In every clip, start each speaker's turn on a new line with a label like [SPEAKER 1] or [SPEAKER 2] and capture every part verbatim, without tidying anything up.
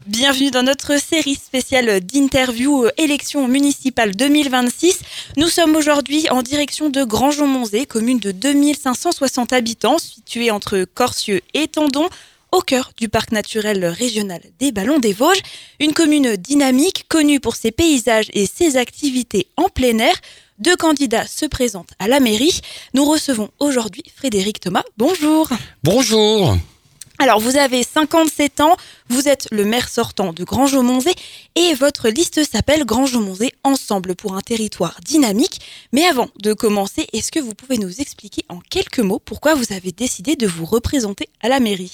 [SPEAKER 1] Bienvenue dans notre série spéciale d'interviews élections municipales deux mille vingt-six. Nous sommes aujourd'hui en direction de Grangeon-Monzé, commune de deux mille cinq cent soixante habitants, située entre Corcieux et Tendon, au cœur du parc naturel régional des Ballons des Vosges. Une commune dynamique, connue pour ses paysages et ses activités en plein air. Deux candidats se présentent à la mairie. Nous recevons aujourd'hui Frédéric Thomas. Bonjour.
[SPEAKER 2] Bonjour.
[SPEAKER 1] Alors, vous avez cinquante-sept ans, vous êtes le maire sortant de Grangeon-Monzé et votre liste s'appelle Grangeon-Monzé Ensemble pour un territoire dynamique. Mais avant de commencer, est-ce que vous pouvez nous expliquer en quelques mots pourquoi vous avez décidé de vous représenter à la mairie ?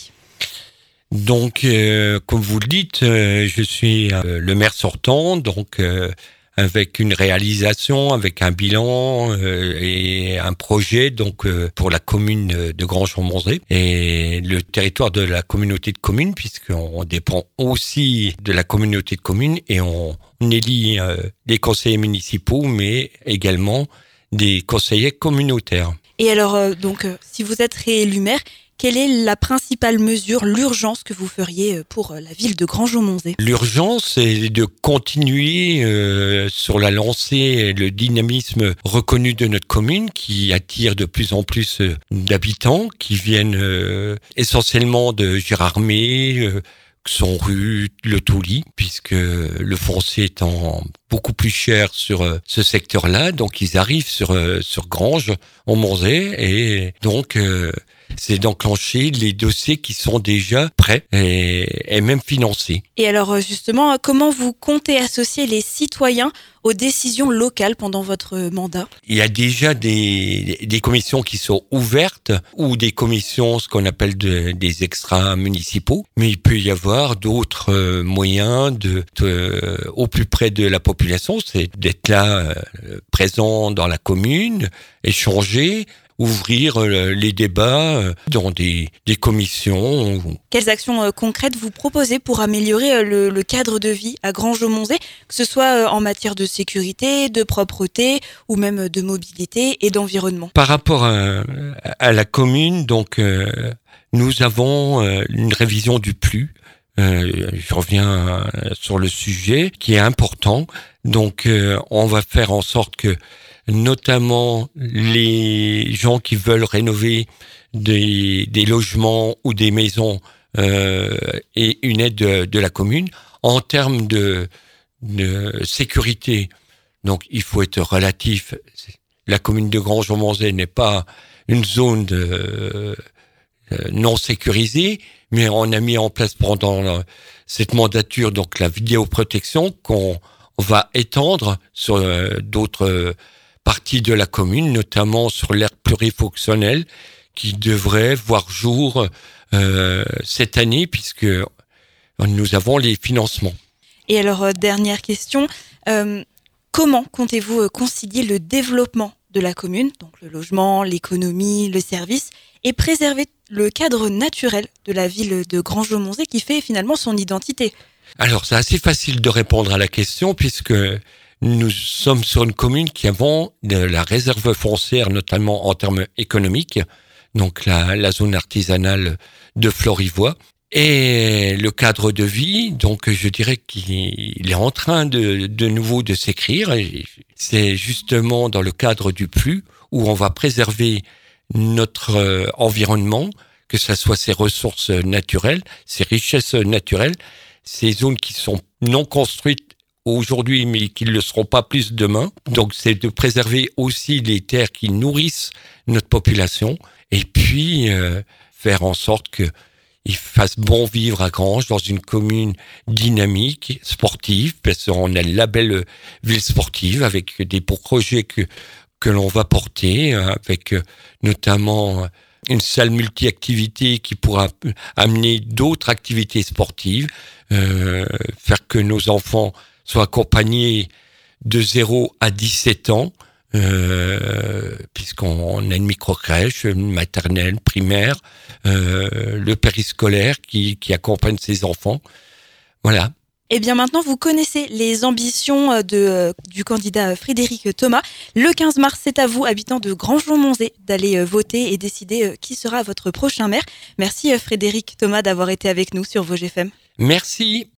[SPEAKER 2] Donc, euh, comme vous le dites, euh, je suis euh, le maire sortant, donc euh, avec une réalisation, avec un bilan euh, et un projet donc euh, pour la commune de Grangeon-Monzé et le territoire de la communauté de communes, puisqu'on dépend aussi de la communauté de communes et on, on élit euh, des conseillers municipaux, mais également des conseillers communautaires.
[SPEAKER 1] Et alors, euh, donc, euh, si vous êtes réélu maire, quelle est la principale mesure, l'urgence que vous feriez pour la ville de Grangeon-Monzé ?
[SPEAKER 2] L'urgence, c'est de continuer euh, sur la lancée, le dynamisme reconnu de notre commune qui attire de plus en plus euh, d'habitants qui viennent euh, essentiellement de Gérardmer, euh, son rue, le Touly, puisque le foncier étant beaucoup plus cher sur euh, ce secteur-là, donc ils arrivent sur euh, sur Grange, en Monzé, et donc euh, c'est d'enclencher les dossiers qui sont déjà prêts et, et même financés.
[SPEAKER 1] Et alors justement, comment vous comptez associer les citoyens aux décisions locales pendant votre mandat ?
[SPEAKER 2] Il y a déjà des, des commissions qui sont ouvertes ou des commissions, ce qu'on appelle de, des extra-municipaux, mais il peut y avoir d'autres moyens de, de, au plus près de la population, c'est d'être là, euh, présent dans la commune, échanger, ouvrir les débats dans des, des commissions.
[SPEAKER 1] Quelles actions euh, concrètes vous proposez pour améliorer euh, le, le cadre de vie à Grangeon-Monzé, que ce soit euh, en matière de sécurité, de propreté ou même de mobilité et d'environnement ?
[SPEAKER 2] Par rapport à, à la commune, donc euh, nous avons euh, une révision du P L U. Euh, je reviens sur le sujet qui est important. Donc euh, on va faire en sorte que notamment les gens qui veulent rénover des, des logements ou des maisons euh, aient une aide de, de la commune en termes de, de sécurité. Donc il faut être relatif. La commune de Grangeon-Monzé n'est pas une zone de, euh, non sécurisée, mais on a mis en place pendant la, cette mandature donc la vidéoprotection qu'on va étendre sur euh, d'autres euh, partie de la commune, notamment sur l'aire plurifonctionnelle, qui devrait voir jour euh, cette année, puisque nous avons les financements.
[SPEAKER 1] Et alors, euh, dernière question, euh, comment comptez-vous concilier le développement de la commune, donc le logement, l'économie, le service, et préserver le cadre naturel de la ville de Grangeon-Monzé qui fait finalement son identité ?
[SPEAKER 2] Alors, c'est assez facile de répondre à la question, puisque nous sommes sur une commune qui avons de la réserve foncière, notamment en termes économiques, donc la, la zone artisanale de Florivois, et le cadre de vie, donc je dirais qu'il est en train de, de nouveau de s'écrire. C'est justement dans le cadre du P L U où on va préserver notre euh, environnement, que ce soit ses ressources naturelles, ses richesses naturelles, ces zones qui sont non construites aujourd'hui, mais qui ne le seront pas plus demain. Donc, c'est de préserver aussi les terres qui nourrissent notre population et puis euh, faire en sorte qu'il fasse bon vivre à Grange dans une commune dynamique, sportive, parce qu'on a le label ville sportive avec des projets que, que l'on va porter, avec notamment une salle multi-activités qui pourra amener d'autres activités sportives, euh, faire que nos enfants soient accompagnés de zéro à dix-sept ans, euh, puisqu'on a une micro-crèche, une maternelle, primaire, euh, le périscolaire qui, qui accompagne ses enfants. Voilà.
[SPEAKER 1] Et bien maintenant, vous connaissez les ambitions de, du candidat Frédéric Thomas. Le quinze mars, c'est à vous, habitants de Grangeon-Monzé, d'aller voter et décider qui sera votre prochain maire. Merci Frédéric Thomas d'avoir été avec nous sur Vosges F M.
[SPEAKER 2] Merci.